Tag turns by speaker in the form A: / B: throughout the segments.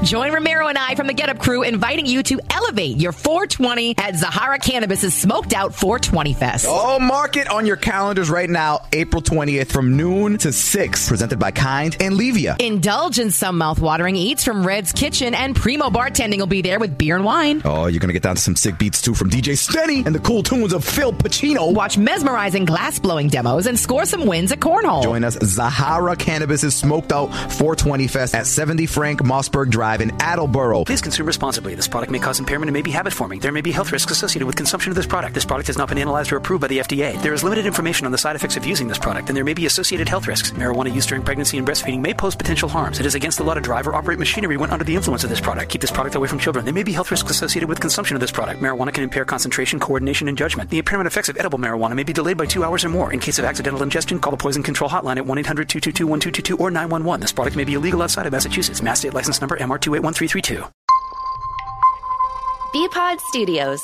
A: Join Romero and I from the Get Up crew inviting you to elevate your 420 at Zahara Cannabis' Smoked Out 420 Fest.
B: Oh, mark it on your calendars right now, April 20th from noon to 6, presented by Kind and Levia.
A: Indulge in some mouth-watering eats from Red's Kitchen, and Primo Bartending will be there with beer and wine.
B: Oh, you're going to get down to some sick beats, too, from DJ Stenny and the cool tunes of Phil Pacino.
A: Watch mesmerizing glass-blowing demos and score some wins at Cornhole.
B: Join us, Zahara Cannabis' Smoked Out 420 Fest at 70 Frank Mossberg Drive in Attleboro.
C: Please consume responsibly. This product may cause impairment and may be habit-forming. There may be health risks associated with consumption of this product. This product has not been analyzed or approved by the FDA. There is limited information on the side effects of using this product, and there may be associated health risks. Marijuana use during pregnancy and breastfeeding may pose potential harms. It is against the law to drive or operate machinery when under the influence of this product. Keep this product away from children. There may be health risks associated with consumption of this product. Marijuana can impair concentration, coordination, and judgment. The impairment effects of edible marijuana may be delayed by 2 hours or more. In case of accidental ingestion, call the Poison Control Hotline at 1-800-222-1222 or 911. This product may be illegal outside of Massachusetts. Mass State License Number MR281332.
D: Bpod Studios.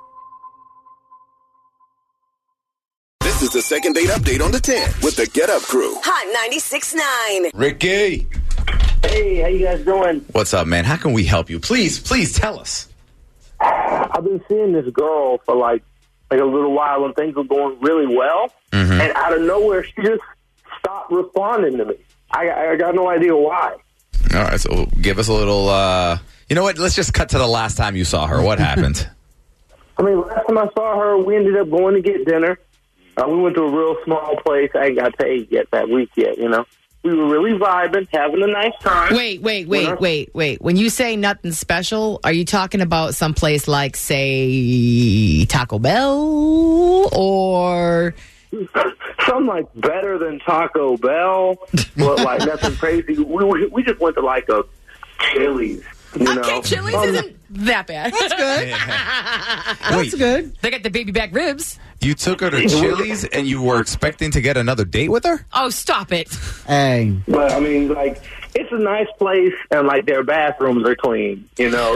E: This is the second date update on the 10 with the Get Up crew.
F: Hot 96.9.
B: Ricky.
G: Hey, how you guys doing?
B: What's up, man? How can we help you? Please tell us.
G: I've been seeing this girl for like a little while and things were going really well.
B: Mm-hmm.
G: And out of nowhere, she just stopped responding to me. I got no idea why.
B: All right, so give us a little, you know what? Let's just cut to the last time you saw her. What happened?
G: I mean, last time I saw her, we ended up going to get dinner. We went to a real small place. I ain't got paid yet that week yet, you know. We were really vibing, having a nice time.
A: Wait. When you say nothing special, are you talking about someplace like, say, Taco Bell or...
G: Something like better than Taco Bell, but like nothing crazy. We just went to like a Chili's. You know?
A: Chili's isn't that bad. That's good.
B: That's
A: good. They got the baby back ribs.
B: You took her to Chili's and you were expecting to get another date with her?
A: Oh, stop it.
H: Hey.
G: But, I mean, like, it's a nice place and, like, their bathrooms are clean, you know?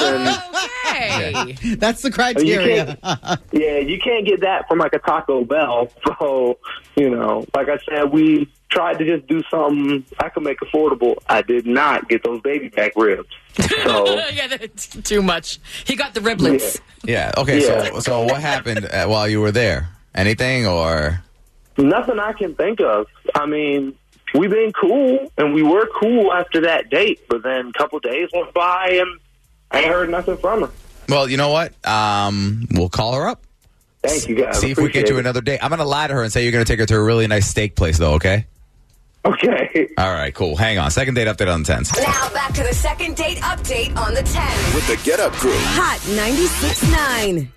A: Okay.
H: That's the criteria.
G: You can't get that from, like, a Taco Bell. So, you know, like I said, we tried to just do something I could make affordable. I did not get those baby back ribs. So
A: yeah, that's too much. He got the riblets.
B: Yeah. Okay.
G: Yeah.
B: So what happened while you were there? Anything or
G: nothing I can think of. I mean, we've been cool, and we were cool after that date. But then a couple days went by, and I ain't heard nothing from her.
B: Well, you know what? We'll call her up.
G: Thank you, guys.
B: See if we get you another date. I'm going to lie to her and say you're going to take her to a really nice steak place, though. Okay.
G: Okay.
B: All right, cool. Hang on. Second date update on the 10s.
F: Now back to the second date update on the 10.
E: With the Get Up crew.
F: Hot 96.9.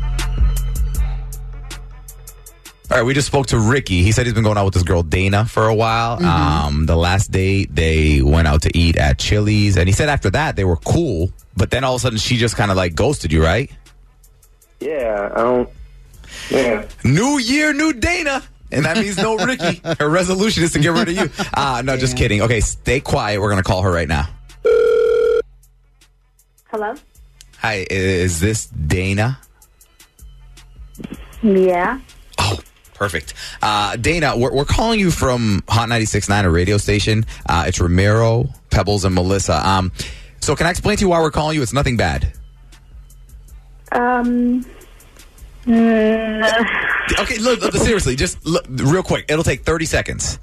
B: All right, we just spoke to Ricky. He said he's been going out with this girl, Dana, for a while.
H: Mm-hmm.
B: The last date, they went out to eat at Chili's. And he said after that, they were cool. But then all of a sudden, she just kind of like ghosted you, right?
G: Yeah, Yeah.
B: New year, new Dana. And that means no Ricky. Her resolution is to get rid of you. No, just kidding. Okay, stay quiet. We're going to call her right now.
I: Hello?
B: Hi, is this Dana?
I: Yeah.
B: Oh, perfect. Dana, we're calling you from Hot 96.9, a radio station. It's Ramiro, Pebbles, and Melissa. So can I explain to you why we're calling you? It's nothing bad. Okay, look, seriously, just look, real quick. It'll take 30 seconds.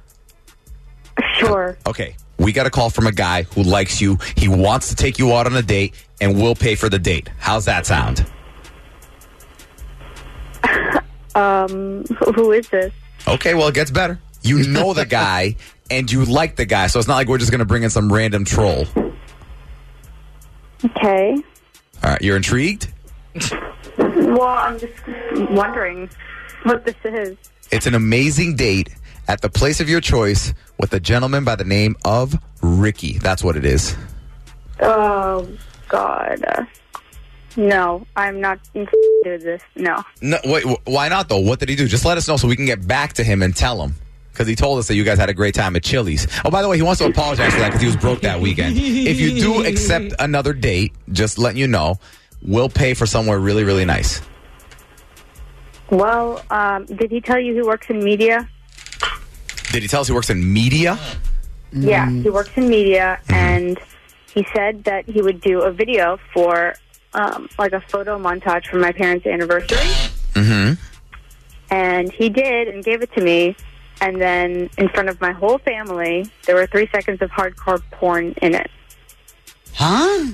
I: Sure.
B: Okay, we got a call from a guy who likes you. He wants to take you out on a date, and we'll pay for the date. How's that sound?
I: Who is this?
B: Okay, well, it gets better. You know the guy, and you like the guy, so it's not like we're just going to bring in some random troll.
I: Okay.
B: All right, you're intrigued?
I: Well, I'm just wondering what this is.
B: It's an amazing date at the place of your choice with a gentleman by the name of Ricky. That's what it is.
I: Oh, God. No, I'm not do this. No.
B: No, wait, why not, though? What did he do? Just let us know so we can get back to him and tell him. Because he told us that you guys had a great time at Chili's. Oh, by the way, he wants to apologize for that because he was broke that weekend. If you do accept another date, just letting you know, we'll pay for somewhere really, really nice.
I: Well, did he tell you he works in media?
B: Did he tell us he works in media?
I: Yeah, he works in media, and he said that he would do a video for like a photo montage for my parents' anniversary.
B: Mm-hmm.
I: And he did and gave it to me. And then in front of my whole family, there were 3 seconds of hardcore porn in it.
H: Huh?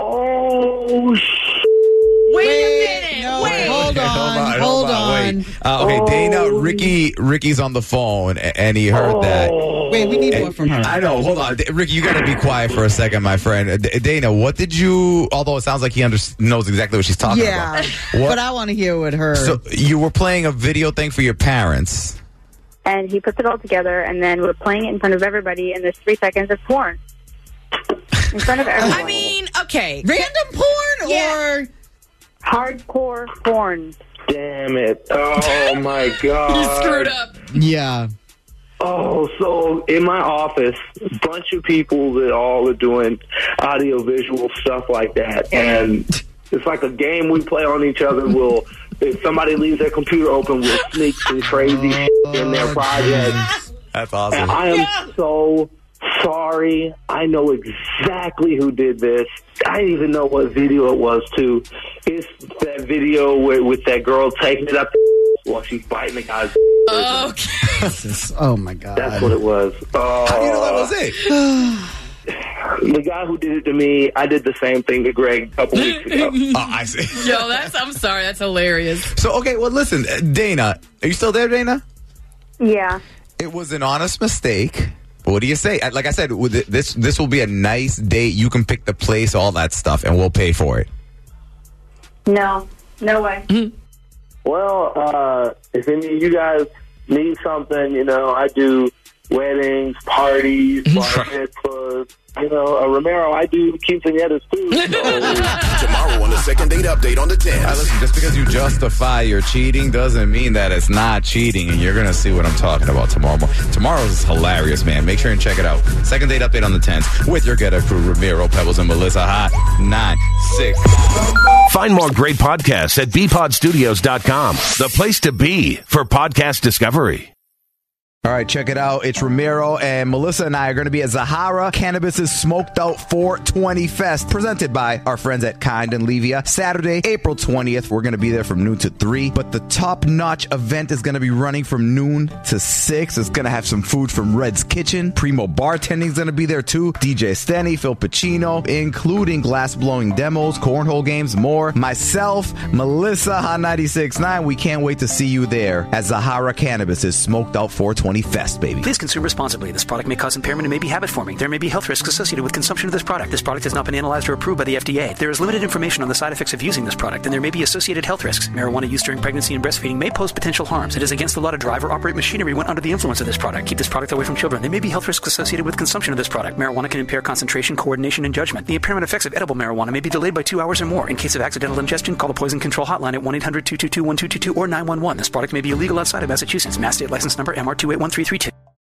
G: Oh, shit.
A: Wait a minute.
H: No,
A: wait.
H: Hold on.
B: Wait. Okay, Dana, Ricky's on the phone, and he heard that.
H: Wait, we need more from her.
B: I know. Hold on. Ricky, you got to be quiet for a second, my friend. Dana, what did you, although it sounds like he knows exactly what she's talking about.
H: Yeah, but I want to hear what her.
B: So you were playing a video thing for your parents.
I: And he puts it all together, and then we're playing it in front of everybody, and there's 3 seconds of porn. In front of everyone.
A: I mean, okay.
H: Random porn or
I: hardcore porn.
G: Damn it. Oh, my God.
A: You screwed up.
H: Yeah.
G: Oh, so in my office, a bunch of people that all are doing audio-visual stuff like that. And it's like a game we play on each other. If somebody leaves their computer open, we'll sneak some crazy shit in their projects.
B: That's awesome.
G: And I am so sorry. I know exactly who did this. I didn't even know what video it was, too. It's that video with that girl taking it up while she's biting the guy's.
A: Okay.
H: Oh, my God.
G: That's what it was.
B: How do you know that was it?
G: The guy who did it to me, I did the same thing to Greg a couple weeks ago.
B: Oh, I see.
A: Yo, I'm sorry. That's hilarious.
B: So, okay, well, listen, Dana. Are you still there, Dana?
I: Yeah.
B: It was an honest mistake. What do you say? Like I said, this will be a nice date. You can pick the place, all that stuff, and we'll pay for it.
I: No way.
G: Well, if any of you guys need something, I do weddings, parties, bar mitzvahs. Romero, I do quinceañeras too. So.
E: Tomorrow on the second date update on the 10.
B: Listen, just because you justify your cheating doesn't mean that it's not cheating, and you're going to see what I'm talking about tomorrow. Tomorrow's hilarious, man. Make sure and check it out. Second date update on the 10th with your Get Up crew, Ramiro, Pebbles, and Melissa. Hot 9-6.
D: Find more great podcasts at bpodstudios.com, the place to be for podcast discovery.
B: All right, check it out. It's Ramiro, and Melissa and I are going to be at Zahara Cannabis's Smoked Out 420 Fest, presented by our friends at Kind and Levia. Saturday, April 20th. We're going to be there from noon to 3. But the top-notch event is going to be running from noon to 6. It's going to have some food from Red's Kitchen. Primo Bartending is going to be there, too. DJ Stenny, Phil Pacino, including glass-blowing demos, cornhole games, more. Myself, Melissa, Hot 96.9. We can't wait to see you there at Zahara Cannabis's Smoked Out 420 Fest, baby.
C: Please consume responsibly. This product may cause impairment and may be habit-forming. There may be health risks associated with consumption of this product. This product has not been analyzed or approved by the FDA. There is limited information on the side effects of using this product, and there may be associated health risks. Marijuana use during pregnancy and breastfeeding may pose potential harms. It is against the law to drive or operate machinery when under the influence of this product. Keep this product away from children. There may be health risks associated with consumption of this product. Marijuana can impair concentration, coordination, and judgment. The impairment effects of edible marijuana may be delayed by 2 hours or more. In case of accidental ingestion, call the Poison Control Hotline at 1-800-222-1222 or 911. This product may be illegal outside of Massachusetts. Mass State License Number MR2813332.